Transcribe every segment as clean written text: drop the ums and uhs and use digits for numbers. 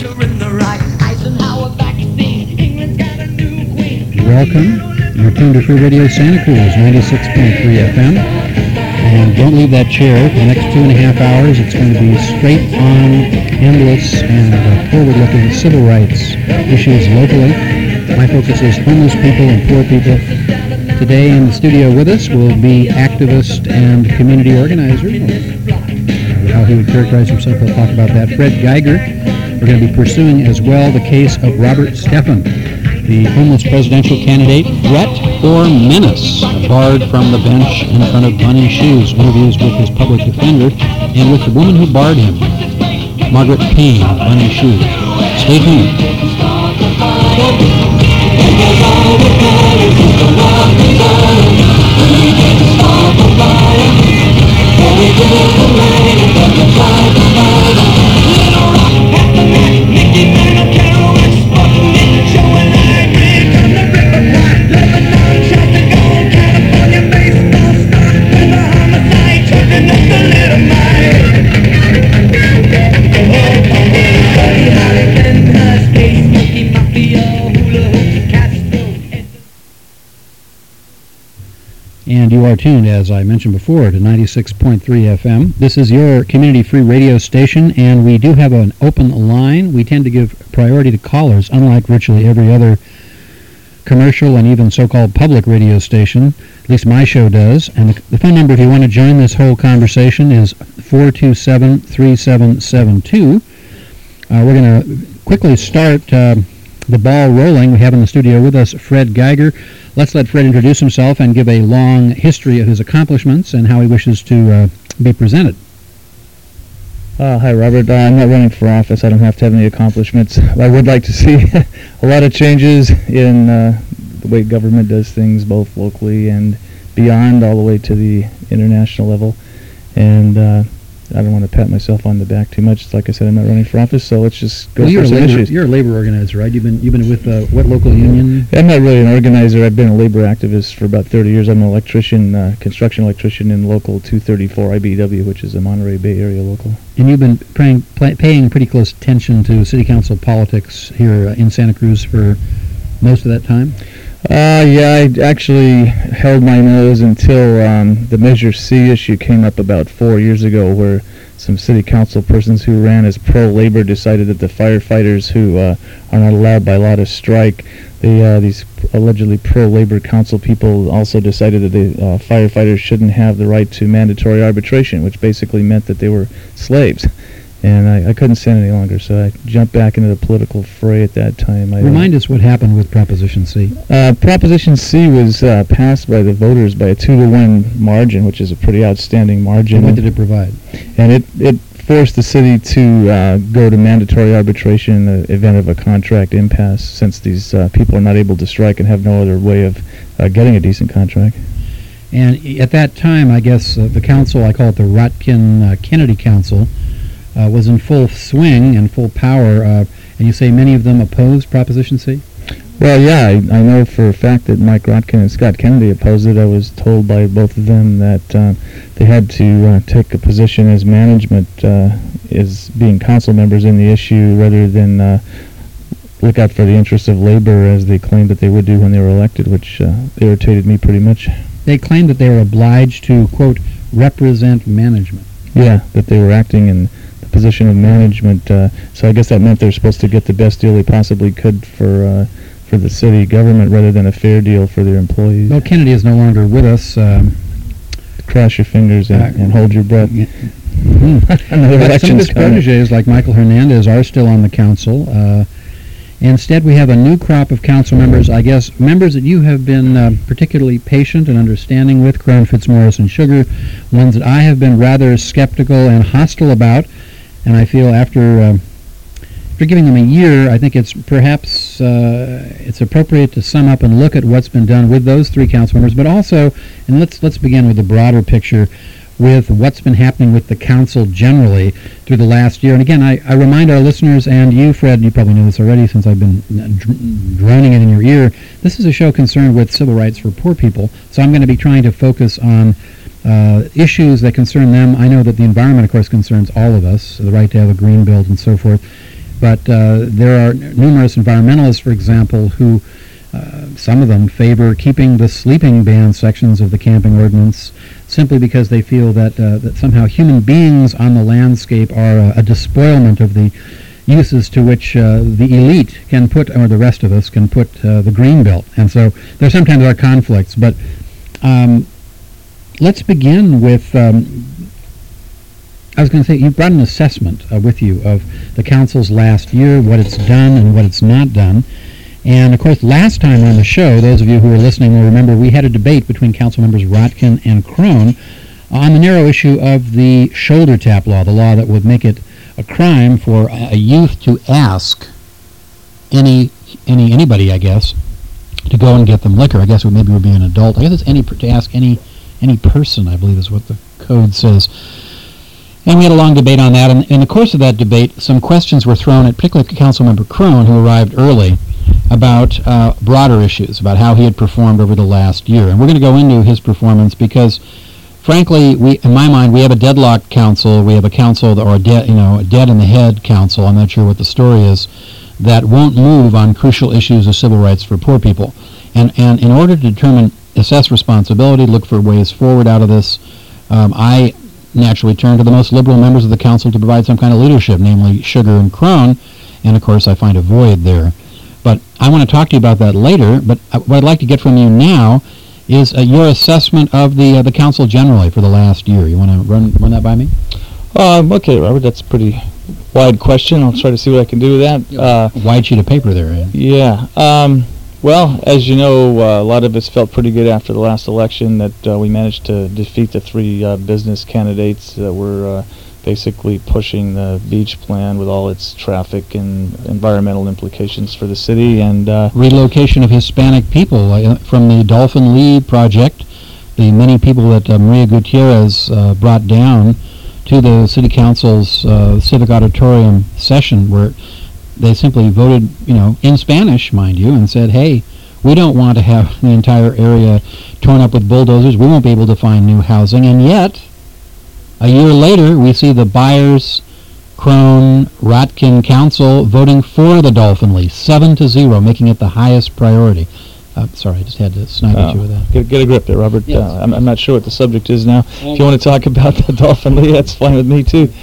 Welcome. You're tuned to Free Radio Santa Cruz, 96.3 FM. And don't leave that chair. For the next 2.5 hours, it's going to be straight on, endless, and forward-looking civil rights issues locally. My focus is homeless people and poor people. Today in the studio with us will be activist and community organizer. How he would characterize himself, we'll talk about that. Fred Geiger. We're going to be pursuing as well the case of Robert Stephan, the homeless presidential candidate, threat or menace, barred from the bench in front of Bunny Shoes. Interviews with his public defender and with the woman who barred him, Margaret Payne of Bunny Shoes. Stay tuned. And you are tuned, as I mentioned before, to 96.3 FM. This is your community-free radio station, and we do have an open line. We tend to give priority to callers, unlike virtually every other commercial and even so-called public radio station. At least my show does. And the phone number, if you want to join this whole conversation, is 427-3772. We're going to quickly start the ball rolling. We have in the studio with us Fred Geiger. Let's let Fred introduce himself and give a long history of his accomplishments and how he wishes to be presented. Hi, Robert. I'm not running for office. I don't have to have any accomplishments. I would like to see a lot of changes in the way government does things, both locally and beyond, all the way to the international level. And I don't want to pat myself on the back too much. Like I said, I'm not running for office, so let's just go for some issues. You're a labor organizer, right? You've been with what local union? I'm not really an organizer. I've been a labor activist for about 30 years. I'm an electrician, construction electrician in local 234 IBEW, which is a Monterey Bay area local. And you've been paying pretty close attention to city council politics here in Santa Cruz for most of that time? Yeah, I actually held my nose until the Measure C issue came up about 4 years ago, where some city council persons who ran as pro-labor decided that the firefighters who are not allowed by law to strike, these allegedly pro-labor council people also decided that the firefighters shouldn't have the right to mandatory arbitration, which basically meant that they were slaves. And I couldn't stand it any longer, so I jumped back into the political fray at that time. Remind us what happened with Proposition C. Proposition C was passed by the voters by a 2-to-1 margin, which is a pretty outstanding margin. And what did it provide? And it forced the city to go to mandatory arbitration in the event of a contract impasse, since these people are not able to strike and have no other way of getting a decent contract. And at that time, I guess the council, I call it the Rotkin-Kennedy Council, was in full swing and full power, and you say many of them opposed Proposition C? Well, yeah, I know for a fact that Mike Rotkin and Scott Kennedy opposed it. I was told by both of them that they had to take a position as management, as being council members in the issue, rather than look out for the interests of labor, as they claimed that they would do when they were elected, which irritated me pretty much. They claimed that they were obliged to, quote, represent management. Yeah, that they were acting in position of management, so I guess that meant they're supposed to get the best deal they possibly could for the city government, rather than a fair deal for their employees. Well, Kennedy is no longer with us. Cross your fingers and hold your breath. Another election. Some of his protégés, like Michael Hernandez, are still on the council. Instead, we have a new crop of council members, I guess, members that you have been particularly patient and understanding with, Crown Fitzmaurice and Sugar, ones that I have been rather skeptical and hostile about. And I feel after giving them a year, I think it's perhaps it's appropriate to sum up and look at what's been done with those three council members, but also, and let's begin with the broader picture, with what's been happening with the council generally through the last year. And again, I remind our listeners, and you, Fred, you probably know this already since I've been droning it in your ear, this is a show concerned with civil rights for poor people, so I'm going to be trying to focus on issues that concern them. I know that the environment, of course, concerns all of us, the right to have a green belt and so forth. but there are numerous environmentalists, for example, who some of them favor keeping the sleeping ban sections of the camping ordinance simply because they feel that that somehow human beings on the landscape are a despoilment of the uses to which the elite can put, or the rest of us can put, the green belt. And so there sometimes are conflicts. But let's begin with, I was going to say, you brought an assessment with you of the council's last year, what it's done and what it's not done. And, of course, last time on the show, those of you who are listening will remember we had a debate between council members Rotkin and Crone on the narrow issue of the shoulder tap law, the law that would make it a crime for a youth to ask anybody, I guess, to go and get them liquor. I guess it maybe would be an adult. I guess it's to ask any person, I believe is what the code says. And we had a long debate on that. And in the course of that debate, some questions were thrown at particularly Councilmember Crone, who arrived early, about broader issues, about how he had performed over the last year. And we're going to go into his performance because, frankly, in my mind, we have a deadlocked council. We have a council or a dead in the head council. I'm not sure what the story is, that won't move on crucial issues of civil rights for poor people. And in order to assess responsibility, look for ways forward out of this, I naturally turn to the most liberal members of the council to provide some kind of leadership, namely Sugar and Crone. And of course, I find a void there. But I want to talk to you about that later. But what I'd like to get from you now is your assessment of the council generally for the last year. You want to run that by me? Okay, Robert, that's a pretty wide question. I'll try to see what I can do with that. Wide sheet of paper there, Ed. Yeah. Well, as you know, a lot of us felt pretty good after the last election that we managed to defeat the three business candidates that were basically pushing the beach plan with all its traffic and environmental implications for the city, and relocation of Hispanic people from the Dolphin Lee project, the many people that Maria Gutierrez brought down to the city council's civic auditorium session, where they simply voted, in Spanish, mind you, and said, hey, we don't want to have the entire area torn up with bulldozers. We won't be able to find new housing. And yet, a year later, we see the Byers, Crone, Rotkin Council voting for the Dolphin Lee, 7-0, making it the highest priority. Sorry, I just had to snag at you with that. Get a grip there, Robert. Yes. I'm not sure what the subject is now. If you want to talk about the Dolphin Lee, that's fine with me, too.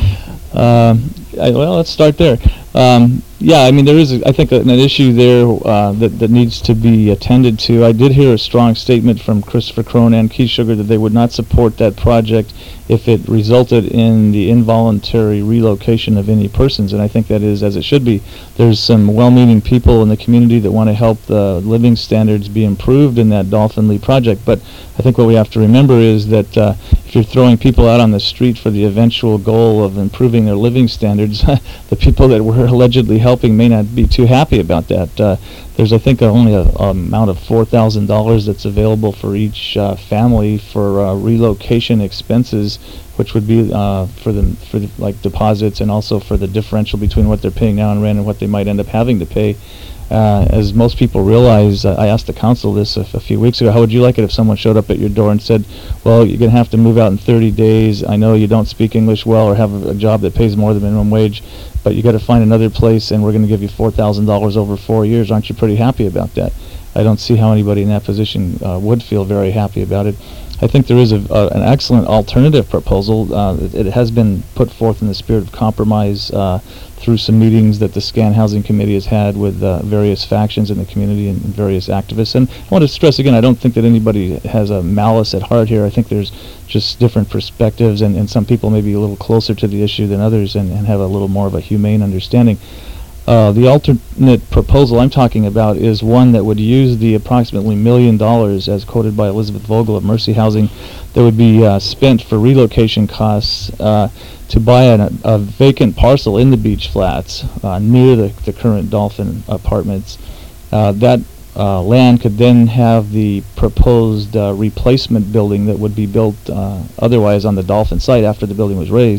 Well, let's start there. Yeah, I mean, there is, I think, an issue there that needs to be attended to. I did hear a strong statement from Christopher Crone and Keith Sugar that they would not support that project if it resulted in the involuntary relocation of any persons, and I think that is as it should be. There's some well-meaning people in the community that want to help the living standards be improved in that Dolphin Lee project, but I think what we have to remember is that if you're throwing people out on the street for the eventual goal of improving their living standards, the people that we're allegedly helping may not be too happy about that. There's, I think, only an amount of $4,000 that's available for each family for relocation expenses, which would be for the like deposits and also for the differential between what they're paying now in rent and what they might end up having to pay. As most people realize, I asked the council this a few weeks ago, how would you like it if someone showed up at your door and said, well, you're going to have to move out in 30 days. I know you don't speak English well or have a job that pays more than minimum wage, but you got to find another place and we're going to give you $4,000 over 4 years. Aren't you pretty happy about that? I don't see how anybody in that position would feel very happy about it. I think there is an excellent alternative proposal. It has been put forth in the spirit of compromise through some meetings that the SCAN Housing Committee has had with various factions in the community and various activists. And I want to stress again, I don't think that anybody has a malice at heart here. I think there's just different perspectives, and some people may be a little closer to the issue than others and have a little more of a humane understanding. The alternate proposal I'm talking about is one that would use the approximately $1 million, as quoted by Elizabeth Vogel of Mercy Housing, that would be spent for relocation costs to buy a vacant parcel in the beach flats near the current Dolphin apartments. That land could then have the proposed replacement building that would be built otherwise on the Dolphin site after the building was raised.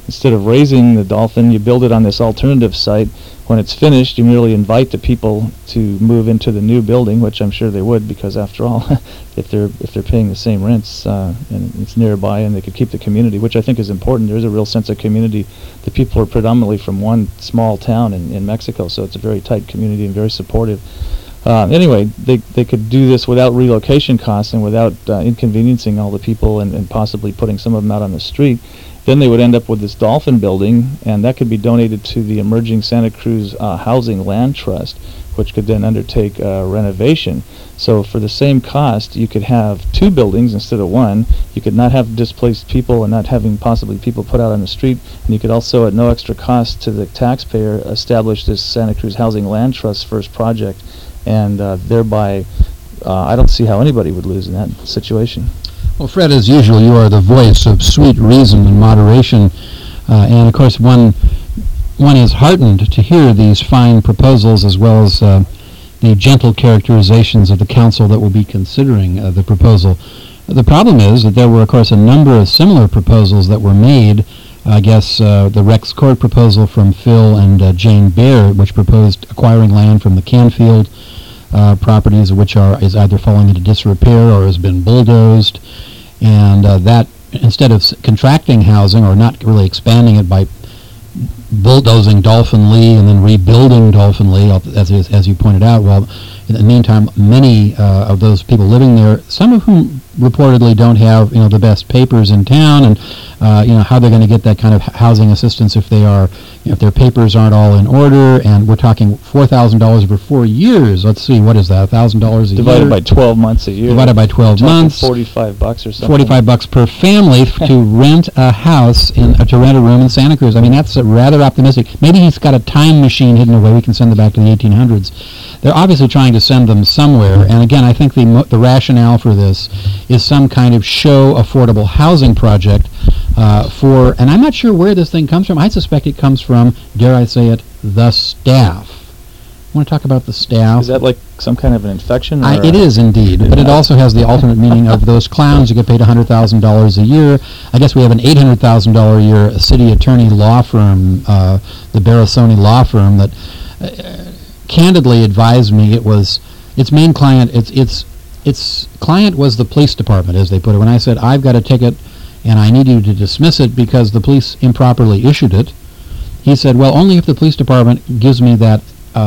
instead of raising the dolphin, you build it on this alternative site. When it's finished, you merely invite the people to move into the new building, which I'm sure they would, because after all, if they're paying the same rents and it's nearby, and they could keep the community, which I think is important. There's a real sense of community. The people are predominantly from one small town in Mexico, so it's a very tight community and very supportive. Anyway, they could do this without relocation costs and without inconveniencing all the people and possibly putting some of them out on the street. Then they would end up with this dolphin building, and that could be donated to the Emerging Santa Cruz Housing Land Trust, which could then undertake renovation. So for the same cost, you could have 2 buildings instead of 1. You could not have displaced people and not having possibly people put out on the street, and you could also, at no extra cost to the taxpayer, establish this Santa Cruz Housing Land Trust first project, and thereby I don't see how anybody would lose in that situation. Well, Fred, as usual, you are the voice of sweet reason and moderation, and of course one is heartened to hear these fine proposals, as well as the gentle characterizations of the council that will be considering the proposal. The problem is that there were, of course, a number of similar proposals that were made. I guess the Rex Court proposal from Phil and Jane Baer, which proposed acquiring land from the Canfield properties, which is either falling into disrepair or has been bulldozed, and that instead of contracting housing or not really expanding it by bulldozing Dolphin Lee and then rebuilding Dolphin Lee, as you pointed out, well, in the meantime, many of those people living there, some of whom reportedly don't have the best papers in town, and how they're going to get that kind of housing assistance if if their papers aren't all in order. And we're talking $4,000 over 4 years. Let's see, what is that? $1,000 a year divided by 12 months a year. Divided by 12 months. $45 or something. $45 per family to rent a house to rent a room in Santa Cruz. I mean, that's rather optimistic. Maybe he's got a time machine hidden away. We can send them back to the 1800s. They're obviously trying to send them somewhere. And again, I think the rationale for this is some kind of show affordable housing project and I'm not sure where this thing comes from. I suspect it comes from, dare I say it, the staff. I want to talk about the staff. Is that like some kind of an infection? It is indeed, but it also has the alternate meaning of those clowns who get paid $100,000 a year. I guess we have an $800,000 a year city attorney law firm, the Barasoni law firm, that candidly advised me its main client, its client was the police department, as they put it. When I said, I've got a ticket and I need you to dismiss it because the police improperly issued it, he said, well, only if the police department gives me that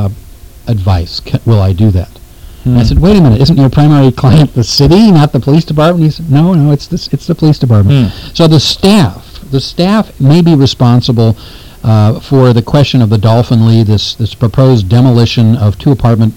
advice will I do that. I said, wait a minute, isn't your primary client the city, not the police department? He said, no, it's the police department. So the staff may be responsible for the question of the Dolphin Lee, this proposed demolition of two apartment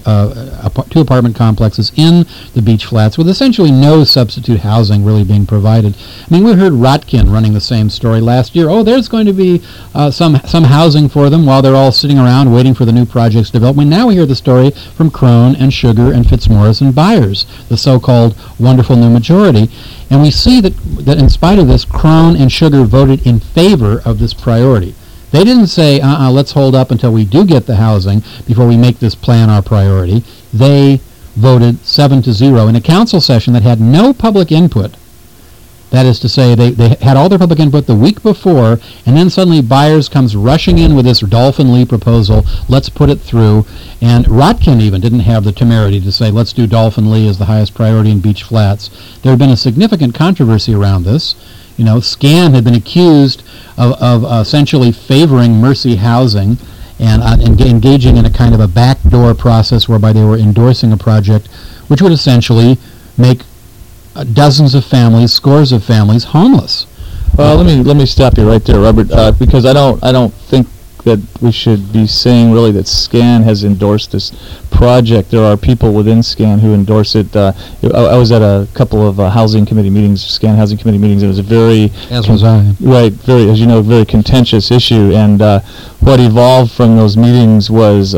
complexes in the beach flats, with essentially no substitute housing really being provided. I mean, we heard Rotkin running the same story last year. Oh, there's going to be some housing for them while they're all sitting around waiting for the new project's development. Now we hear the story from Crone and Sugar and Fitzmaurice and Byers, the so-called wonderful new majority. And we see that in spite of this, Crone and Sugar voted in favor of this priority. They didn't say, let's hold up until we do get the housing before we make this plan our priority. They voted 7-0 in a council session that had no public input. That is to say, they had all their public input the week before, and then suddenly Byers comes rushing in with this Dolphin Lee proposal, let's put it through, and Rotkin even didn't have the temerity to say, let's do Dolphin Lee as the highest priority in beach flats. There had been a significant controversy around this. SCAN had been accused of essentially favoring Mercy Housing and engaging in a kind of a backdoor process whereby they were endorsing a project which would essentially make dozens of families, scores of families, homeless. Well, let me stop you right there, Robert, because I don't think that we should be saying really that SCAN has endorsed this project. There are people within SCAN who endorse it. I was at a couple of housing committee meetings, SCAN housing committee meetings. It was a very, as was I, right, very, as you know, very contentious issue. And what evolved from those meetings was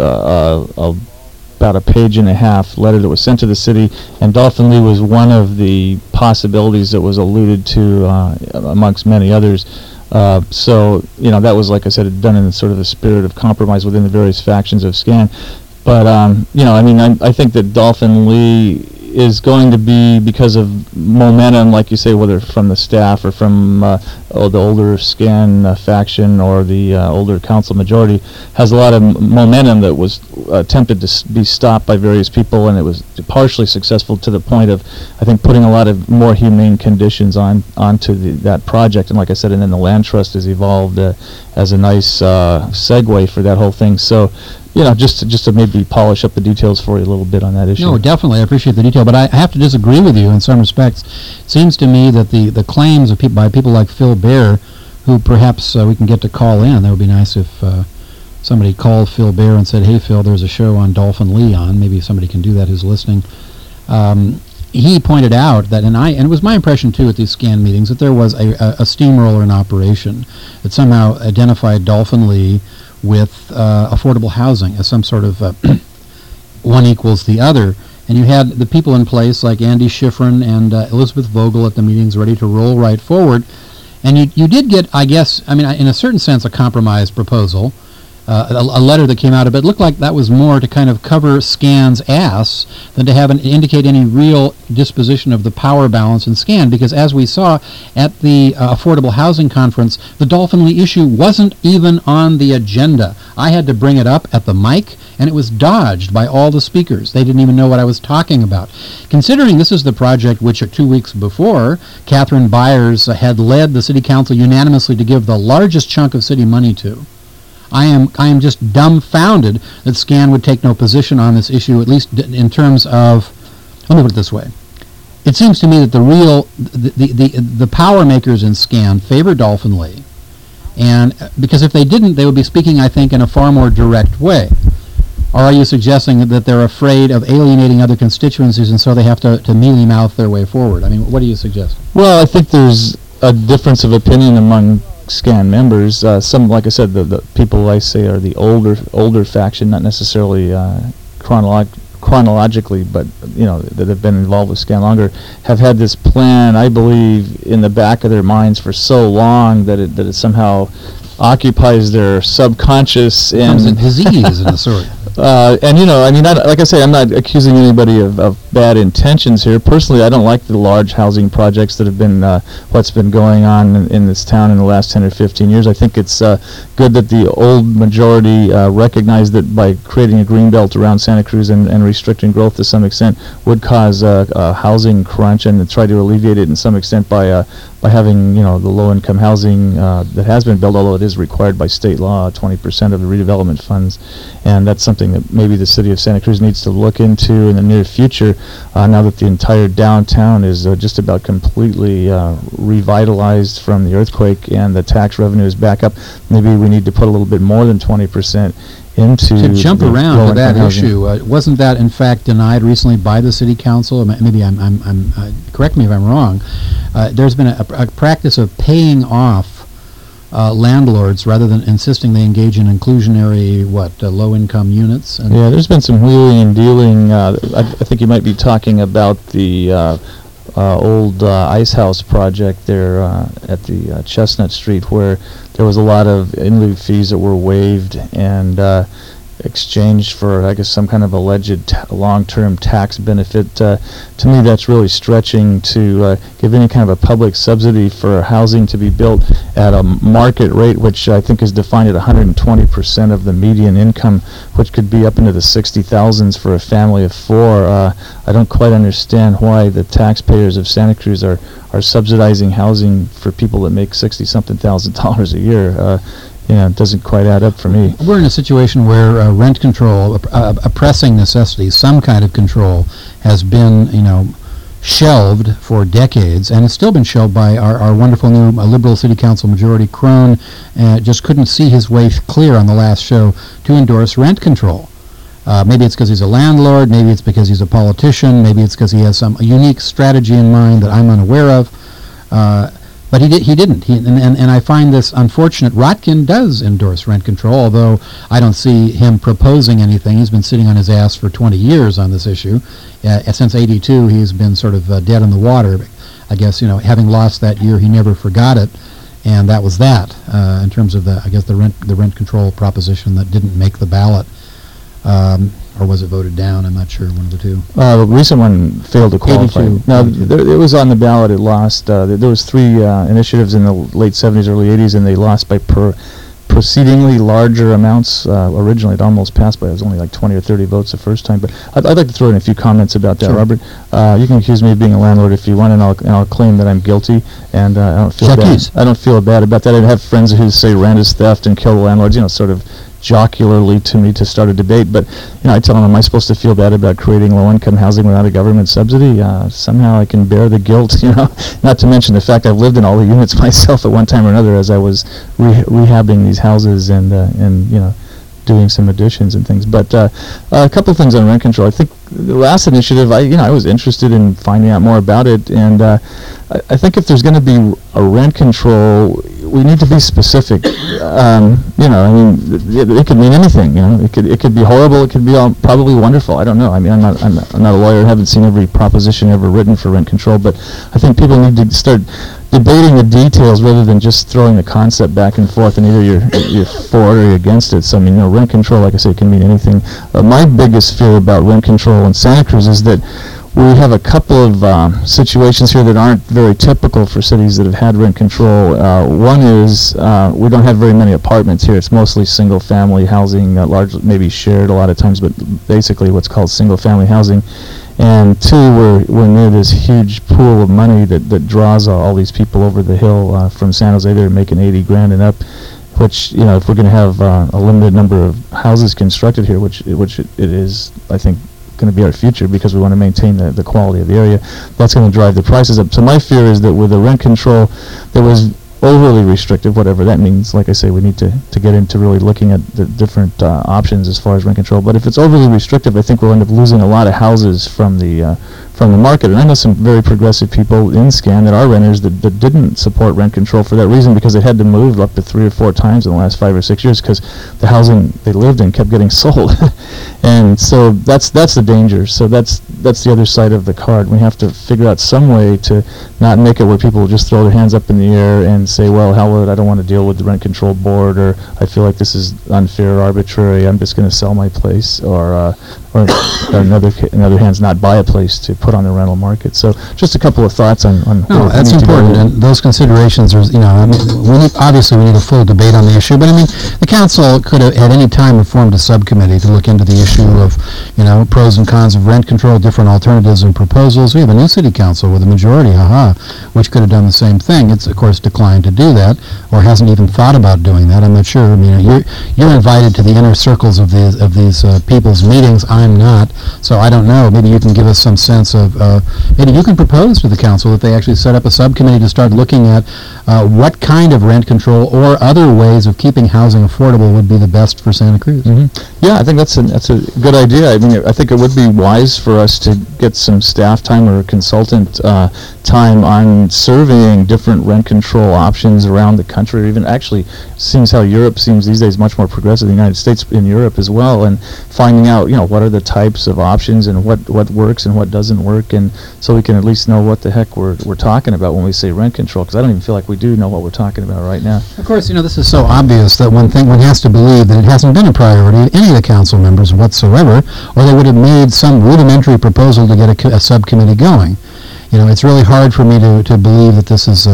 about a page and a half letter that was sent to the city, and Dolphin Lee was one of the possibilities that was alluded to amongst many others. So, that was, like I said, done in sort of the spirit of compromise within the various factions of SCAN. But, I think that Dolphin Lee is going to be because of momentum, like you say, whether from the staff or from the older SCAN faction or the older council majority, has a lot of momentum that was attempted to be stopped by various people, and it was partially successful to the point of, I think, putting a lot of more humane conditions onto that project. And like I said, and then the land trust has evolved as a nice segue for that whole thing. So, just to maybe polish up the details for you a little bit on that issue. No, definitely, I appreciate the detail, but I have to disagree with you in some respects. It seems to me that the claims of by people like Phil Baer, who perhaps we can get to call in. That would be nice if somebody called Phil Baer and said, "Hey, Phil, there's a show on Dolphin Lee on." Maybe somebody can do that who's listening. He pointed out that, and it was my impression too at these SCAN meetings, that there was a steamroller in operation that somehow identified Dolphin Lee with affordable housing as some sort of one equals the other. And you had the people in place like Andy Schifrin and Elizabeth Vogel at the meetings ready to roll right forward. And you did get, I guess, in a certain sense, a compromise proposal, a letter that came out of it. It looked like that was more to kind of cover SCAN's ass than to have indicate any real disposition of the power balance in SCAN, because as we saw at the Affordable Housing Conference, the Dolphin Lee issue wasn't even on the agenda. I had to bring it up at the mic, and it was dodged by all the speakers. They didn't even know what I was talking about. Considering this is the project which 2 weeks before, Catherine Byers had led the City Council unanimously to give the largest chunk of city money to, I am just dumbfounded that SCAN would take no position on this issue, at least in terms of, let me put it this way. It seems to me that the power makers in SCAN favor Dolphin Lee, and because if they didn't, they would be speaking, I think, in a far more direct way. Or are you suggesting that they're afraid of alienating other constituencies and so they have to mealy-mouth their way forward? I mean, what do you suggest? Well, I think there's a difference of opinion among SCAN members. Some, like I said, the people I say are the older faction, not necessarily chronologically, but that have been involved with SCAN longer, have had this plan, I believe, in the back of their minds for so long that it somehow occupies their subconscious and becomes a disease in a sort. Like I say, I'm not accusing anybody of bad intentions here. Personally, I don't like the large housing projects that have been what's been going on in this town in the last 10 or 15 years. I think it's good that the old majority recognized that by creating a green belt around Santa Cruz and restricting growth to some extent would cause a housing crunch, and try to alleviate it in some extent by having the low-income housing that has been built, although it is required by state law, 20% of the redevelopment funds, and that's something that maybe the city of Santa Cruz needs to look into in the near future. Now that the entire downtown is just about completely revitalized from the earthquake and the tax revenue is back up, maybe we need to put a little bit more than 20% into to jump around to that issue. Wasn't that in fact denied recently by the city council? Maybe I'm correct me if I'm wrong. There's been a practice of paying off landlords rather than insisting they engage in inclusionary low-income units. And there's been some wheeling and dealing. I think you might be talking about the old ice house project there at the Chestnut Street, where there was a lot of in-lieu fees that were waived and exchanged for, I guess, some kind of alleged long-term tax benefit. To me, that's really stretching to give any kind of a public subsidy for housing to be built at a market rate, which I think is defined at 120% of the median income, which could be up into the 60,000s for a family of four. I don't quite understand why the taxpayers of Santa Cruz are subsidizing housing for people that make $60-something thousand a year. It doesn't quite add up for me. We're in a situation where rent control, a pressing necessity, some kind of control, has been, shelved for decades, and it's still been shelved by our wonderful new Liberal City Council Majority. Crone just couldn't see his way clear on the last show to endorse rent control. Maybe it's because he's a landlord, maybe it's because he's a politician, maybe it's because he has some unique strategy in mind that I'm unaware of. But he didn't. And I find this unfortunate. Rotkin does endorse rent control, although I don't see him proposing anything. He's been sitting on his ass for 20 years on this issue. Since '82, he's been sort of dead in the water. I guess, having lost that year, he never forgot it, and that was that in terms of the rent control proposition that didn't make the ballot. Or or was it voted down? I'm not sure, one of the two. The recent one failed to qualify. 82. No, 82. it was on the ballot. It lost. There was 3 initiatives in the late 70s, early 80s, and they lost by proceedingly larger amounts. Originally, it almost passed, but it was only like 20 or 30 votes the first time. But I'd like to throw in a few comments about that, Sure. Robert. You can accuse me of being a landlord if you want, and I'll claim that I'm guilty, and I don't feel bad. I don't feel bad about that. I have friends who say rent is theft and kill the landlords, sort of jocularly to me to start a debate, but I tell them, am I supposed to feel bad about creating low-income housing without a government subsidy? Somehow I can bear the guilt, not to mention the fact I've lived in all the units myself at one time or another as I was rehabbing these houses and doing some additions and things. But a couple of things on rent control. I think the last initiative, I was interested in finding out more about it, and I think if there's going to be a rent control, we need to be specific. It could mean anything. It could be horrible. It could be probably wonderful. I don't know. I'm not a lawyer. I haven't seen every proposition ever written for rent control, but I think people need to start debating the details rather than just throwing the concept back and forth, and either you're for it or you're against it. So rent control, like I say, can mean anything. My biggest fear about rent control in Santa Cruz is that we have a couple of situations here that aren't very typical for cities that have had rent control. One is we don't have very many apartments here. It's mostly single-family housing, largely maybe shared a lot of times, but basically what's called single-family housing. And 2, we're near this huge pool of money that draws all these people over the hill from San Jose. They're making $80,000 and up, which if we're going to have a limited number of houses constructed here, which it is, I think, going to be our future because we want to maintain the quality of the area, that's going to drive the prices up. So my fear is that with the rent control that was overly restrictive, whatever that means, like I say, we need to get into really looking at the different options as far as rent control. But if it's overly restrictive, I think we'll end up losing a lot of houses from the market. And I know some very progressive people in Scan that are renters that didn't support rent control for that reason, because they had to move up to 3 or 4 times in the last 5 or 6 years because the housing they lived in kept getting sold. And so that's the danger. So that's the other side of the card. We have to figure out some way to not make it where people just throw their hands up in the air and say, well, hell with it, I don't want to deal with the rent control board, or I feel like this is unfair or arbitrary, I'm just going to sell my place, or in other hands, not buy a place to put on the rental market. So just a couple of thoughts on no, that's important, and those considerations are, obviously we need a full debate on the issue, but the council could have at any time formed a subcommittee to look into the issue of, pros and cons of rent control, different alternatives and proposals. We have a new city council with a majority, which could have done the same thing. It's, of course, declined to do that, or hasn't even thought about doing that. I'm not sure. You're invited to the inner circles of these people's meetings. I'm not, so I don't know. Maybe you can give us some sense of, maybe you can propose to the council that they actually set up a subcommittee to start looking at what kind of rent control or other ways of keeping housing affordable would be the best for Santa Cruz. Mm-hmm. Yeah, I think that's a good idea. I think it would be wise for us to get some staff time or consultant time on surveying different rent control options around the country, or even actually seeing how Europe seems these days much more progressive than the United States in Europe as well, and finding out, what are the types of options and what works and what doesn't work, and so we can at least know what the heck we're talking about when we say rent control, because I don't even feel like we do know what we're talking about right now. Of course, this is so obvious that one has to believe that it hasn't been a priority of any of the council members whatsoever, or they would have made some rudimentary proposal to get a subcommittee going. It's really hard for me to believe that this is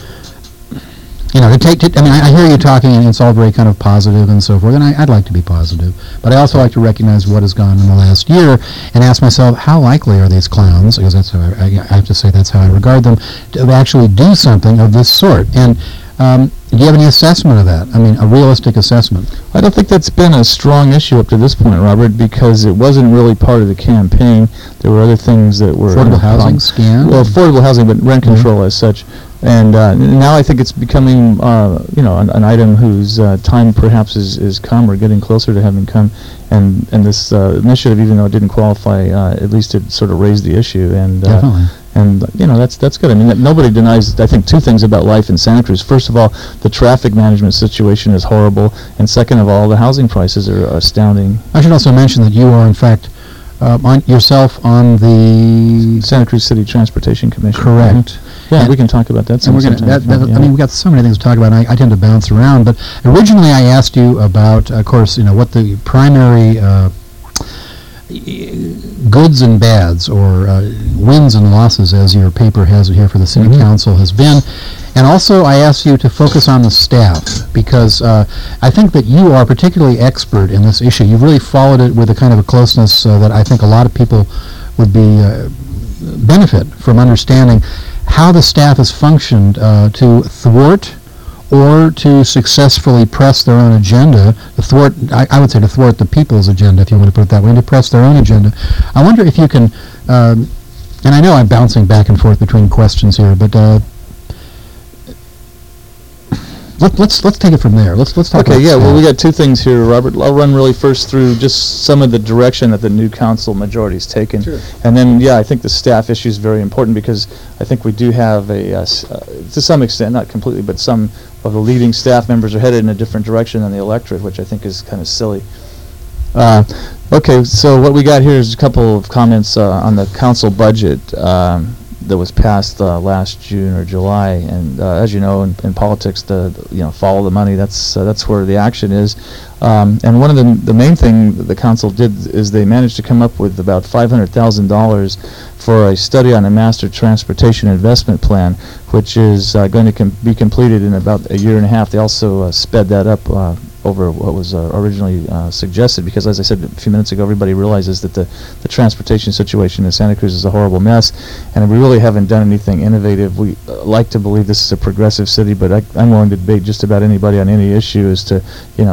I hear you talking, and it's all very kind of positive and so forth, and I'd like to be positive, but I also like to recognize what has gone in the last year and ask myself, how likely are these clowns, because that's how I have to say that's how I regard them, to actually do something of this sort? And do you have any assessment of that? A realistic assessment? I don't think that's been a strong issue up to this point, Robert, because it wasn't really part of the campaign. There were other things that were... Affordable housing, Scan? Well, affordable housing, but rent control as such. And now I think it's becoming, an item whose time perhaps is come, or getting closer to having come. And this initiative, even though it didn't qualify, at least it sort of raised the issue. And definitely. And that's good. Nobody denies, I think, 2 things about life in Santa Cruz. First of all, the traffic management situation is horrible, and second of all, the housing prices are astounding. I should also mention that you are, in fact, yourself on the Santa Cruz City Transportation Commission. Correct. Mm-hmm. Yeah, we can talk about that. And we're gonna. We've got so many things to talk about. And I tend to bounce around, but originally I asked you about, of course, what the primary goods and bads, or wins and losses, as your paper has it here for the City Council, has been. And also, I asked you to focus on the staff, because I think that you are particularly expert in this issue. You've really followed it with a kind of a closeness that I think a lot of people would be benefit from understanding how the staff has functioned to thwart or to successfully press their own agenda, I would say to thwart the people's agenda, if you want to put it that way, and to press their own agenda. I wonder if you can, and I know I'm bouncing back and forth between questions here, but let's take it from there. Let's talk. Okay, yeah. Well, we got two things here, Robert. I'll run really first through just some of the direction that the new council majority's taken, sure. And then I think the staff issue is very important, because I think we do have to some extent, not completely, but some of the leading staff members are headed in a different direction than the electorate, which I think is kind of silly. Okay, so what we got here is a couple of comments on the council budget that was passed last June or July, and as you know, in politics, follow the money. That's where the action is. And one of the main thing that the council did is they managed to come up with about $500,000 for a study on a master transportation investment plan, which is going to be completed in about a year and a half. They also sped that up over what was originally suggested, because as I said a few minutes ago, everybody realizes that the transportation situation in Santa Cruz is a horrible mess, and we really haven't done anything innovative. We like to believe this is a progressive city, but I'm willing to debate just about anybody on any issue as to,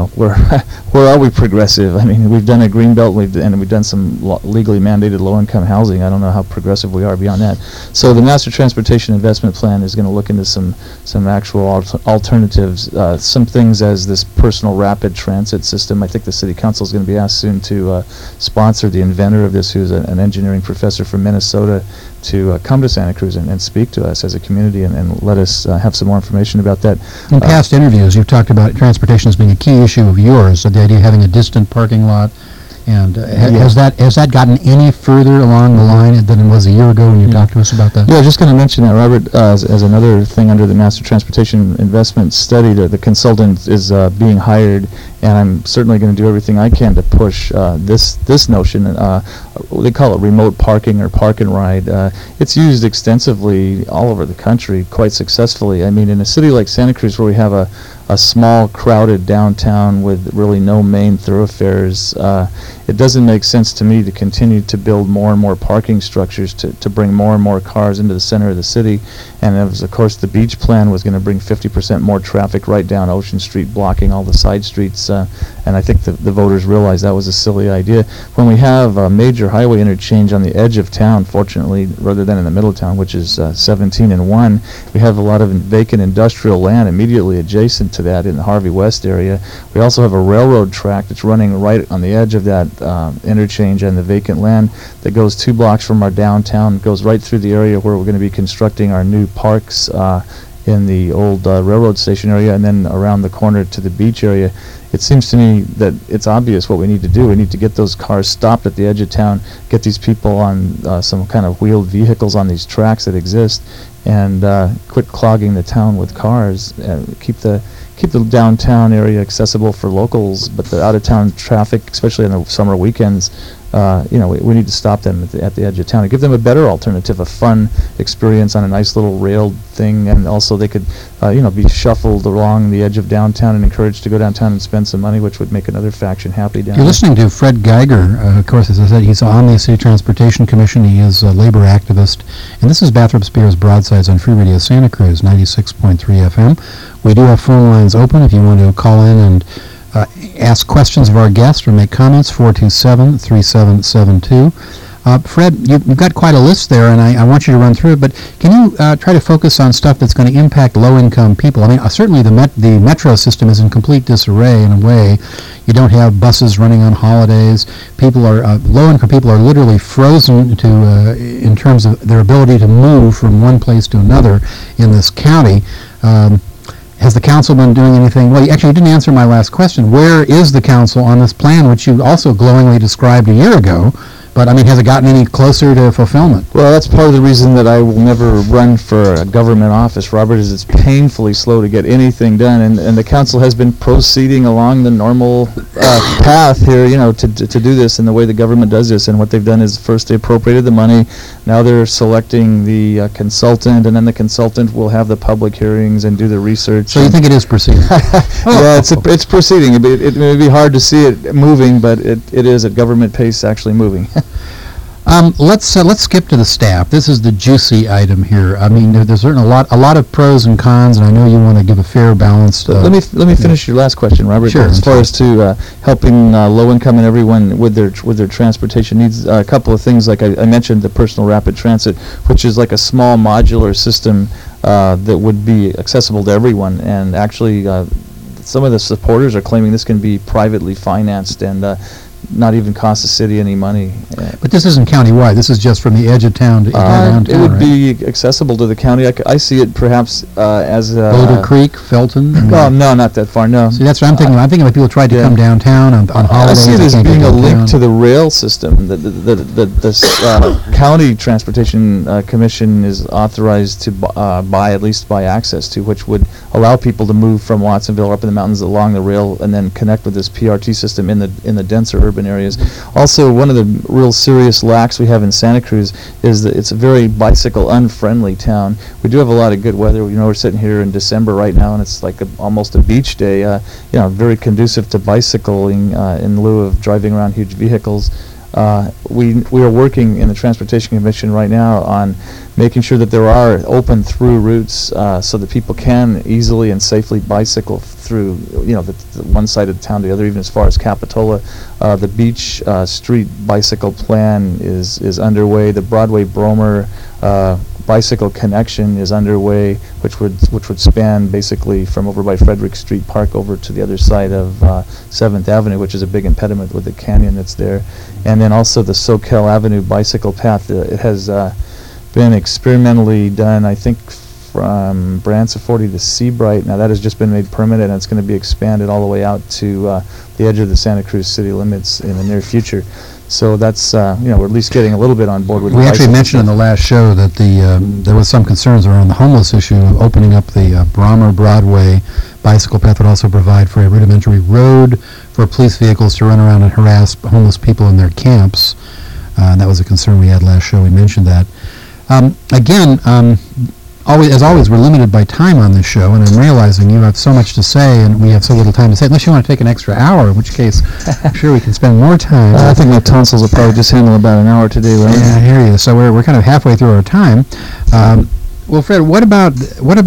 where are we progressive? I mean, we've done a green belt, and we've done some legally mandated low-income housing. I don't know how progressive we are beyond that. So the master transportation investment plan is going to look into some actual alternatives, some things as this personal rapid transit system. I think the city council is going to be asked soon to sponsor the inventor of this, who's an engineering professor from Minnesota, to come to Santa Cruz and speak to us as a community and let us have some more information about that. In past interviews, you've talked about transportation as being a key issue of yours, so the idea of having a distant parking lot. And has that gotten any further along the line than it was a year ago when you talked to us about that? Yeah, just going to mention that, Robert, as another thing under the Master Transportation Investment Study, the consultant is being hired, and I'm certainly going to do everything I can to push this notion. They call it remote parking or park and ride. It's used extensively all over the country, quite successfully. I mean, in a city like Santa Cruz, where we have a small, crowded downtown with really no main thoroughfares, it doesn't make sense to me to continue to build more and more parking structures to bring more and more cars into the center of the city. And of course, the beach plan was going to bring 50% more traffic right down Ocean Street, blocking all the side streets. And I think the voters realized that was a silly idea. When we have a major highway interchange on the edge of town, fortunately, rather than in the middle of town, which is 17 and 1, we have a lot of vacant industrial land immediately adjacent to that in the Harvey West area. We also have a railroad track that's running right on the edge of that interchange and the vacant land that goes 2 blocks from our downtown, goes right through the area where we're going to be constructing our new parks in the old railroad station area, and then around the corner to the beach area. It seems to me that it's obvious what we need to do. We need to get those cars stopped at the edge of town, get these people on some kind of wheeled vehicles on these tracks that exist, and quit clogging the town with cars. Keep the downtown area accessible for locals, but the out-of-town traffic, especially on the summer weekends, we need to stop them at the edge of town and give them a better alternative, a fun experience on a nice little railed thing, and also they could, be shuffled along the edge of downtown and encouraged to go downtown and spend some money, which would make another faction happy down You're there. Listening to Fred Geiger. Of course, as I said, he's on the City Transportation Commission. He is a labor activist, and this is Bathrop Spears Broadsides on Free Radio Santa Cruz, 96.3 FM. We do have phone lines open if you want to call in and ask questions of our guests or make comments. 427-3772. Fred, you've got quite a list there, and I want you to run through it, but can you try to focus on stuff that's going to impact low-income people? I mean, certainly the metro system is in complete disarray in a way. You don't have buses running on holidays. Low-income people are literally frozen in terms of their ability to move from one place to another in this county. Has the council been doing anything? Well, you didn't answer my last question. Where is the council on this plan, which you also glowingly described a year ago, But, I mean, has it gotten any closer to fulfillment? Well, that's part of the reason that I will never run for a government office, Robert, is it's painfully slow to get anything done, and the council has been proceeding along the normal path here, to do this and the way the government does this. And what they've done is first they appropriated the money, now they're selecting the consultant, and then the consultant will have the public hearings and do the research. So you think it is proceeding? Yeah, it's proceeding. It may be hard to see it moving, but it is at government pace actually moving. Let's skip to the staff. This is the juicy item here. I mean, there's certainly a lot of pros and cons, and I know you want to give a fair, balanced. Let me finish your last question, Robert. Sure. As far as to helping low income and everyone with their transportation needs, a couple of things like I mentioned, the personal rapid transit, which is like a small modular system that would be accessible to everyone, and actually some of the supporters are claiming this can be privately financed and not even cost the city any money. But this isn't countywide. This is just from the edge of town to downtown. It would be accessible to the county. I see it perhaps as Boulder Creek, Felton. Well, no, not that far. No. See, that's what I'm thinking. I'm thinking if people tried to come downtown on holidays. I see it as being a link to the rail system. The county transportation commission is authorized to buy access to, which would allow people to move from Watsonville up in the mountains along the rail and then connect with this PRT system in the denser urban areas. Also, one of the real serious lacks we have in Santa Cruz is that it's a very bicycle unfriendly town. We do have a lot of good weather. We're sitting here in December right now, and it's like almost a beach day. Very conducive to bicycling in lieu of driving around huge vehicles. We are working in the Transportation Commission right now on making sure that there are open through routes so that people can easily and safely bicycle through, the one side of the town to the other, even as far as Capitola. The Beach Street bicycle plan is underway. The Broadway-Bromer bicycle connection is underway, which would span basically from over by Frederick Street Park over to the other side of 7th Avenue, which is a big impediment with the canyon that's there. And then also the Soquel Avenue bicycle path. It has been experimentally done, I think, from Branciforte to Seabright. Now that has just been made permanent, and it's going to be expanded all the way out to the edge of the Santa Cruz city limits in the near future. So that's, we're at least getting a little bit on board with We actually mentioned in the last show that there was some concerns around the homeless issue of opening up the Bromer Broadway bicycle path would also provide for a rudimentary road for police vehicles to run around and harass homeless people in their camps. And that was a concern we had last show. We mentioned that. As always, we're limited by time on this show, and I'm realizing you have so much to say, and we have so little time to say, unless you want to take an extra hour, in which case I'm sure we can spend more time. I think my tonsils will probably just handle about an hour today, right? Yeah, I hear you. So we're kind of halfway through our time. Well, Fred, what about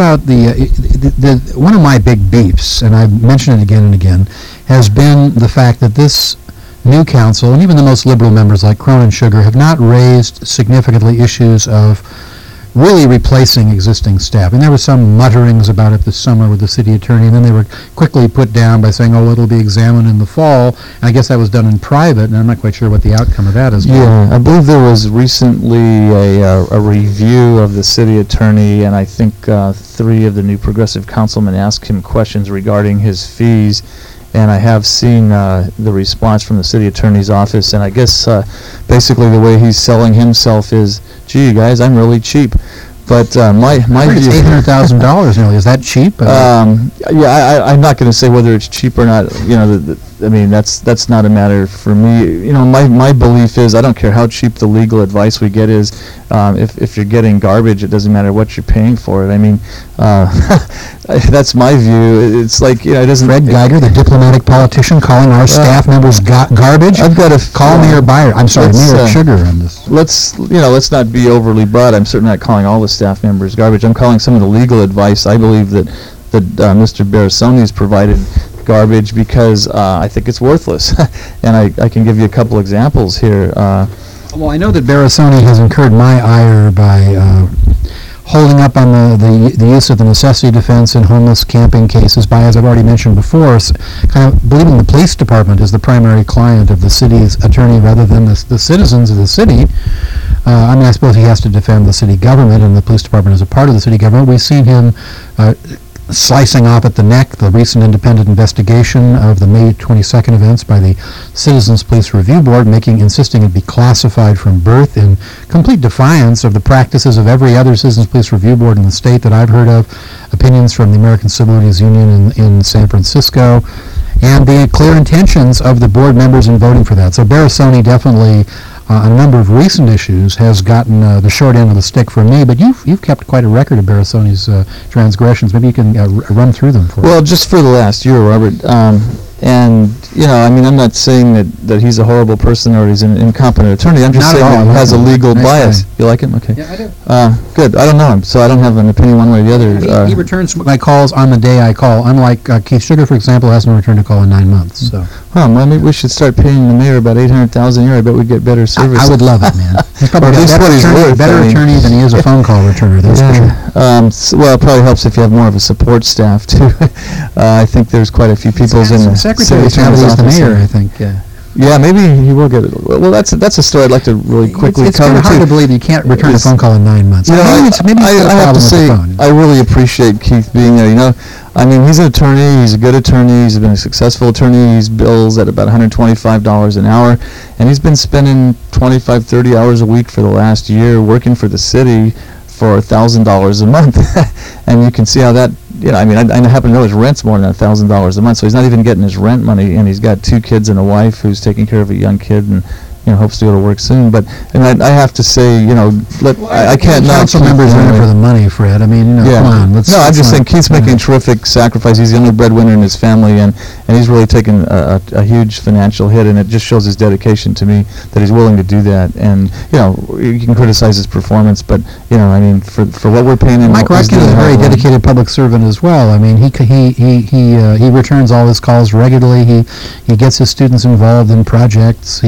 the one of my big beefs, and I've mentioned it again and again, has been the fact that this new council, and even the most liberal members like Cronin Sugar, have not raised significantly issues of really replacing existing staff. And there were some mutterings about it this summer with the city attorney, and then they were quickly put down by saying, it'll be examined in the fall. And I guess that was done in private, and I'm not quite sure what the outcome of that is. Yeah, I believe there was recently a review of the city attorney, and I think 3 of the new progressive councilmen asked him questions regarding his fees. And I have seen the response from the city attorney's office, and I guess basically the way he's selling himself is, gee, guys, I'm really cheap. But my view, it's $800,000 nearly. Is that cheap? Yeah, I'm not going to say whether it's cheap or not. I mean, that's not a matter for me. My belief is I don't care how cheap the legal advice we get is. If you're getting garbage, it doesn't matter what you're paying for it. I mean, that's my view. It's like it doesn't. Fred Geiger, the diplomatic politician, calling our staff members garbage. I've got to call Mayor Byer. I'm sorry, Mayor Sugar on this. Let's not be overly broad. I'm certainly not calling all the staff members garbage. I'm calling some of the legal advice I believe that Mr. Barasoni has provided garbage because I think it's worthless. And I can give you a couple examples here. Well, I know that Barasoni has incurred my ire by holding up on the use of the necessity defense in homeless camping cases by, as I've already mentioned before, kind of believing the police department is the primary client of the city's attorney rather than the citizens of the city. I suppose he has to defend the city government, and the police department is a part of the city government. We've seen him slicing off at the neck the recent independent investigation of the May 22nd events by the Citizens Police Review Board, insisting it be classified from birth in complete defiance of the practices of every other Citizens Police Review Board in the state that I've heard of, opinions from the American Civil Liberties Union in San Francisco, and the clear intentions of the board members in voting for that. So Barasoni definitely, on a number of recent issues, has gotten the short end of the stick from me, but you've kept quite a record of Barasoni's transgressions. Maybe you can run through them for us. Well, just for the last year, Robert, and, I'm not saying that he's a horrible person or he's an incompetent attorney. I'm just Not at saying all. that he has a legal Nice bias. guy. You like him? Okay. Yeah, I do. Good. I don't know him, so I don't have an opinion one way or the other. He returns my calls on the day I call, unlike Keith Sugar, for example, hasn't returned a call in 9 months. So Maybe we should start paying the mayor about $800,000 a year. I bet we'd get better service. I would love it, man. He's probably Or at a least better what he's attorney, worth, better I mean. attorney than he is a phone call returner. That's for sure. Well, it probably helps if you have more of a support staff, too. I think there's quite a few people in the Secretary city attorney's is the office. mayor, I think. Yeah, maybe he will get it. Well, that's a story I'd like to really quickly It's kind cover, of hard too. to believe you can't return a It's- phone call in 9 months. You know, Maybe it's I a have to problem say, with the phone. I really appreciate Keith being there. He's an attorney. He's a good attorney. He's been a successful attorney. He's bills at about $125 an hour, and he's been spending 25, 30 hours a week for the last year working for the city for $1,000 a month. And you can see how that, I happen to know his rent's more than $1,000 a month, so he's not even getting his rent money, and he's got 2 kids and a wife who's taking care of a young kid, and hopes to go to work soon. But I have to say, I can't not. Council members are in it for the money, Fred. Come on. I'm just saying Keith's making a terrific sacrifice. He's the only breadwinner in his family, and he's really taken a huge financial hit, and it just shows his dedication to me that he's willing to do that. And, you can criticize his performance, but, for what we're paying him. Mike Rutkin is a very dedicated public servant as well. He returns all his calls regularly. He gets his students involved in projects.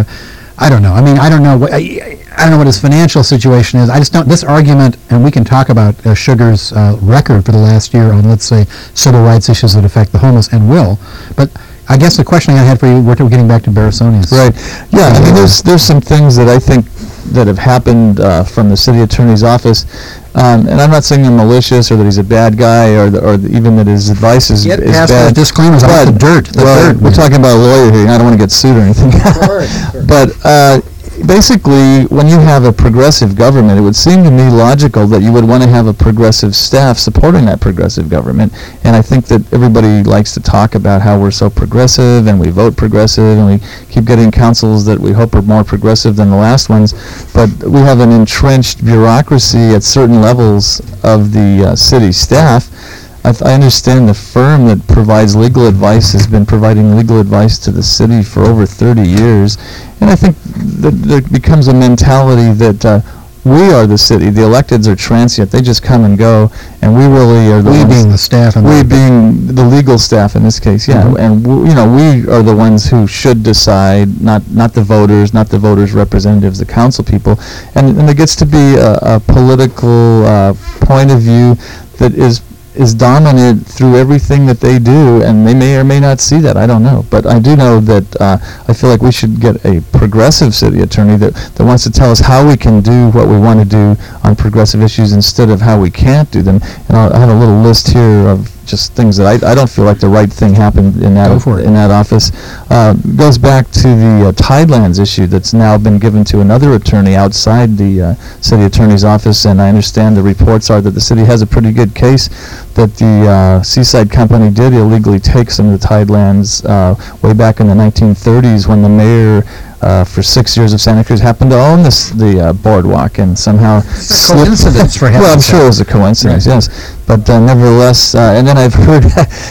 I don't know. I don't know what his financial situation is. I just don't. This argument, and we can talk about Sugar's record for the last year on, let's say, civil rights issues that affect the homeless, and will. But I guess the question I had for you, we're getting back to Barasoni's. Right. Yeah. There's some things that I think that have happened from the city attorney's office. And I'm not saying they're malicious or that he's a bad guy or even that his advice is bad. Disclaimers off the dirt. We're talking about a lawyer here. I don't want to get sued or anything. Sure. But basically, when you have a progressive government, it would seem to me logical that you would want to have a progressive staff supporting that progressive government. And I think that everybody likes to talk about how we're so progressive and we vote progressive and we keep getting councils that we hope are more progressive than the last ones. But we have an entrenched bureaucracy at certain levels of the city staff. I understand the firm that provides legal advice has been providing legal advice to the city for over 30 years. And I think that there becomes a mentality that we are the city. The electeds are transient. They just come and go. And we really are the ones. We being the staff. We being the legal staff in this case, yeah. Mm-hmm. And, we are the ones who should decide, not the voters, not the voters' representatives, the council people. And there gets to be a political point of view that is dominant through everything that they do, and they may or may not see that. I don't know. But I do know that I feel like we should get a progressive city attorney that wants to tell us how we can do what we want to do on progressive issues instead of how we can't do them. And I have a little list here of just things that I don't feel like the right thing happened in that office. Goes back to the Tidelands issue that's now been given to another attorney outside the city attorney's office, and I understand the reports are that the city has a pretty good case that the Seaside Company did illegally take some of the Tidelands way back in the 1930s when the mayor for 6 years of Santa Cruz happened to own the boardwalk and somehow coincidence for him. Well, I'm sure it was a coincidence, right. Yes. But nevertheless, and then I've heard,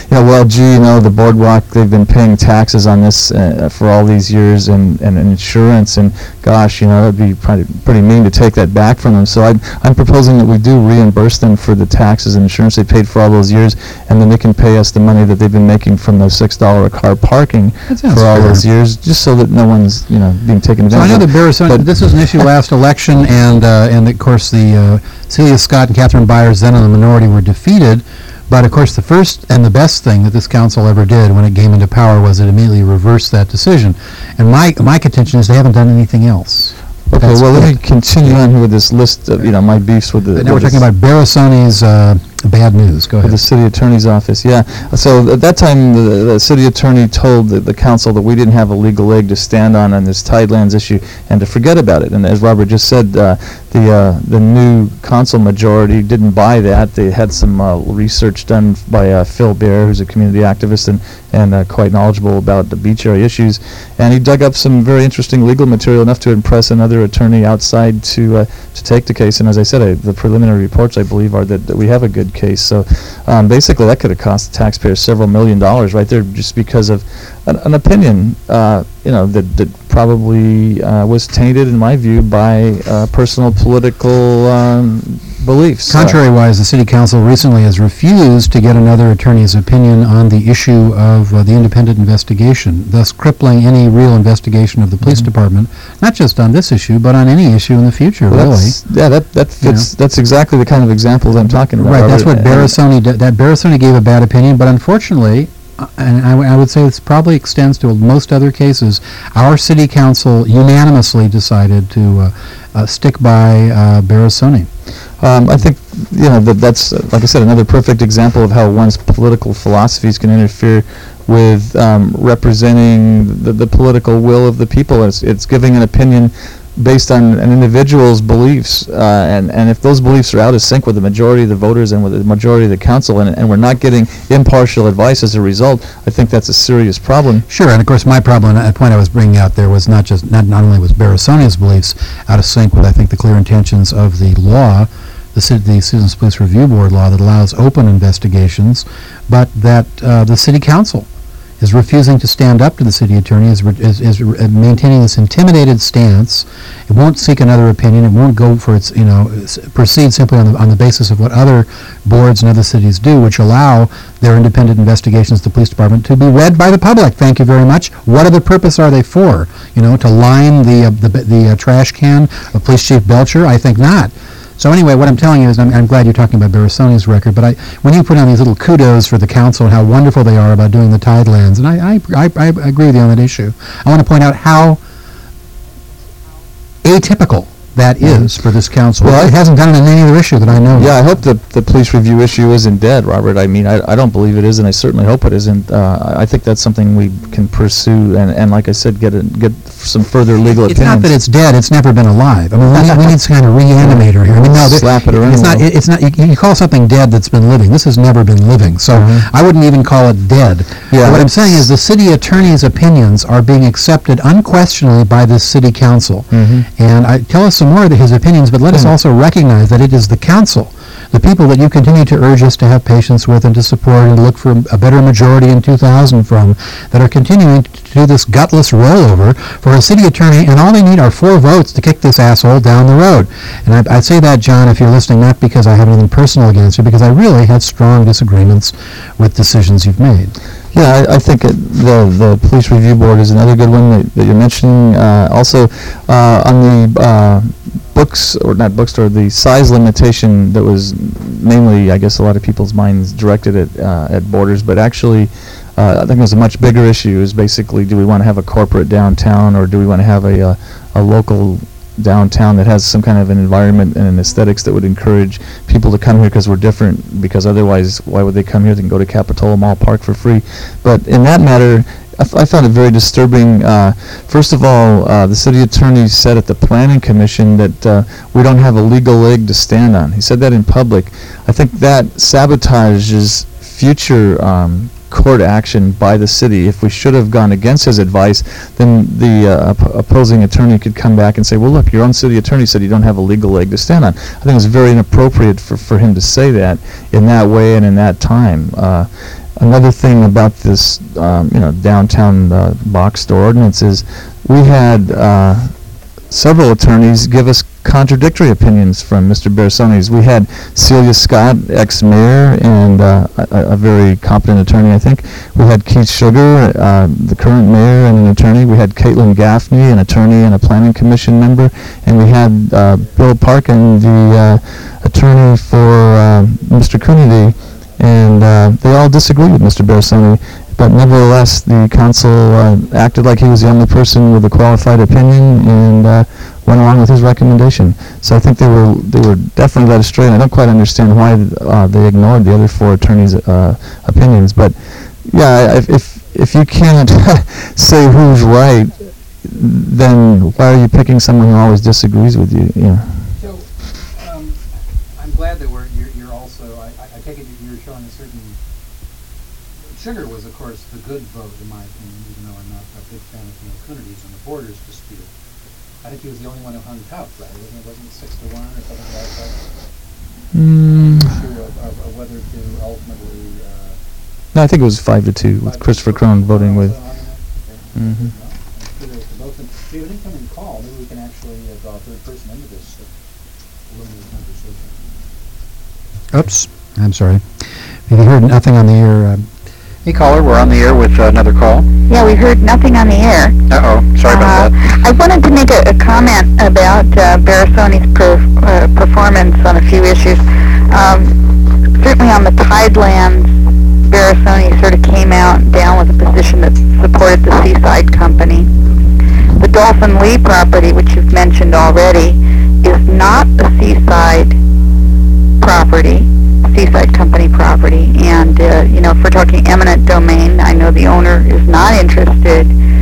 the boardwalk, they've been paying taxes on this for all these years and insurance, and gosh, it'd be pretty mean to take that back from them. So I'm proposing that we do reimburse them for the taxes and insurance they paid for all those years, and then they can pay us the money that they've been making from those $6 a car parking for all those years, just so that no one's, being taken advantage of. So I know that Barasoni, this was an issue last election, and of course the Celia Scott and Catherine Byers, then in the minority, were defeated. But of course the first and the best thing that this council ever did when it came into power was it immediately reversed that decision. And my contention is they haven't done anything else. Okay, well, let me continue on with this list of, my beefs with the... Now we're talking about Barasoni's Bad news. Go For ahead. the city attorney's office, yeah. So at that time, the city attorney told the council that we didn't have a legal leg to stand on this Tidelands issue and to forget about it. And as Robert just said, the new council majority didn't buy that. They had some research done by Phil Baer, who's a community activist and quite knowledgeable about the beach area issues. And he dug up some very interesting legal material, enough to impress another attorney outside to take the case. And as I said, the preliminary reports, I believe, are that we have a good case. So basically, that could have cost the taxpayers several $1 million right there, just because of an opinion, that probably was tainted, in my view, by personal political beliefs. Contrary-wise, the City Council recently has refused to get another attorney's opinion on the issue of the independent investigation, thus crippling any real investigation of the police department, not just on this issue, but on any issue in the future, really. That fits. That's exactly the kind of examples I'm talking about. Right, Robert. that's what Barasoni did. That Barasoni gave a bad opinion, but unfortunately, and I would say this probably extends to most other cases, our City Council unanimously decided to stick by Barasoni. I think that's like I said, another perfect example of how one's political philosophies can interfere with representing the political will of the people. It's giving an opinion based on an individual's beliefs, and if those beliefs are out of sync with the majority of the voters and with the majority of the council, and we're not getting impartial advice as a result, I think that's a serious problem. Sure, and of course my problem, and the point I was bringing out there, was not only was Barasoni's beliefs out of sync with, I think, the clear intentions of the law, the Citizens Police Review Board law that allows open investigations, but that the City Council is refusing to stand up to the city attorney, is maintaining this intimidated stance. It won't seek another opinion. It won't go for its, proceed simply on the basis of what other boards and other cities do, which allow their independent investigations to the police department to be read by the public. Thank you very much. What other purpose are they for? To line the trash can of Police Chief Belcher? I think not. So anyway, what I'm telling you is, I'm glad you're talking about Barasoni's record, but when you put on these little kudos for the council and how wonderful they are about doing the Tidelands, and I agree with you on that issue, I want to point out how atypical that is for this council. Well, it hasn't done it in any other issue that I know of. Yeah, I hope the police review issue isn't dead, Robert. I mean, I don't believe it is, and I certainly hope it isn't. I think that's something we can pursue, and like I said, get some further legal opinions. It's not that it's dead; it's never been alive. I mean, we need some kind of reanimator here. I mean, no, slap it around. It's not. You call something dead that's been living. This has never been living, so I wouldn't even call it dead. Yeah, what I'm saying is the city attorney's opinions are being accepted unquestionably by this city council, and tell us some more of his opinions, but let us also recognize that it is the council, the people that you continue to urge us to have patience with and to support and look for a better majority in 2000 from, that are continuing to do this gutless rollover for a city attorney, and all they need are 4 votes to kick this asshole down the road. And I say that, John, if you're listening, not because I have anything personal against you, because I really have strong disagreements with decisions you've made. Yeah, I think the Police Review Board is another good one that you're mentioning. Also, on the the size limitation that was mainly, I guess, a lot of people's minds directed at Borders, but actually, I think there's a much bigger issue. Is basically, do we want to have a corporate downtown, or do we want to have a local downtown that has some kind of an environment and an aesthetics that would encourage people to come here because we're different, because otherwise why would they come here? They can go to Capitola Mall Park for free. But in that matter, I found it very disturbing. First of all, the city attorney said at the planning commission that we don't have a legal leg to stand on. He said that in public. I think that sabotages future court action by the city. If we should have gone against his advice, then the opposing attorney could come back and say, well, look, your own city attorney said you don't have a legal leg to stand on. I think it's very inappropriate for him to say that in that way and in that time. Another thing about this downtown box store ordinance is we had several attorneys give us contradictory opinions from Mr. Barasoni's. We had Celia Scott, ex-mayor, and a very competent attorney, I think. We had Keith Sugar, the current mayor and an attorney. We had Caitlin Gaffney, an attorney and a planning commission member. And we had Bill Parkin, the attorney for Mr. Cunity. And they all disagreed with Mr. Barasoni. But nevertheless, the council acted like he was the only person with a qualified opinion, and went along with his recommendation. So I think they were definitely led astray, and I don't quite understand why they ignored the other 4 attorneys' opinions. But yeah, if you can't say who's right, then why are you picking someone who always disagrees with you? So I'm glad that you're also. I take it that you're showing a certain. Sugar was, of course, the good vote in my opinion, even though I'm not a big fan of Coonerty's on the borders dispute. I think he was the only one who hung tough, right? Wasn't it 6-1 or something like that? Issue of whether to ultimately. No, I think it was 5-2 with Christopher Crone voting with. Mm-hmm. If you have an incoming call, maybe we can actually draw a third person into this limited conversation. Oops, I'm sorry. If you heard nothing on the air. Hey caller, we're on the air with another call. Yeah, we heard nothing on the air. Uh-oh, sorry about that. I wanted to make a comment about Barasoni's performance on a few issues. Certainly on the Tidelands, Barasoni sort of came out down with a position that supported the Seaside Company. The Dolphin Lee property, which you've mentioned already, is not a Seaside property. Seaside Company property, and if we're talking eminent domain, I know the owner is not interested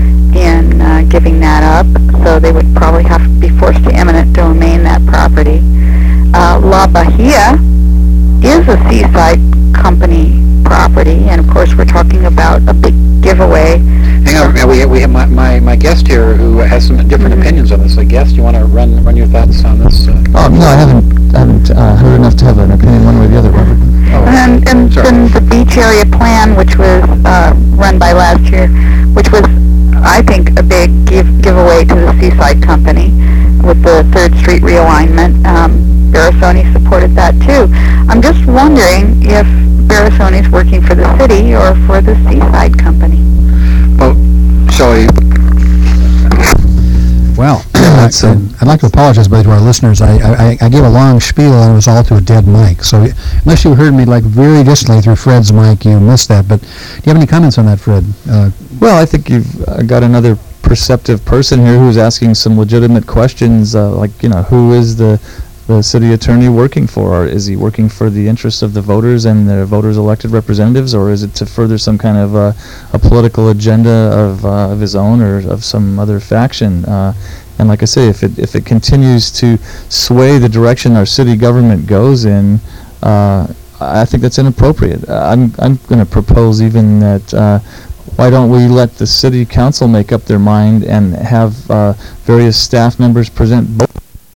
in giving that up, so they would probably have to be forced to eminent domain that property. La Bahia is a Seaside Company property, and of course we're talking about a big giveaway. Hang on, we have my guest here who has some different opinions on this. So guest, you want to run your thoughts on this? Oh no, I haven't heard enough to have an opinion one way or the other, Robert. And then the beach area plan, which was run by last year, which was, I think, a big giveaway to the Seaside Company with the 3rd Street realignment. Barasoni supported that too. I'm just wondering if Barasoni's working for the city or for the Seaside Company. Well, Shelley. Well, I'd like to apologize to our listeners. I gave a long spiel and it was all to a dead mic. So unless you heard me very distantly through Fred's mic, you missed that. But do you have any comments on that, Fred? Well, I think you've got another perceptive person here who's asking some legitimate questions, who is the city attorney working for? Or is he working for the interests of the voters and the voters' elected representatives, or is it to further some kind of a political agenda of his own or of some other faction? And like I say, if it continues to sway the direction our city government goes in, I think that's inappropriate. I'm going to propose even that why don't we let the city council make up their mind and have various staff members present both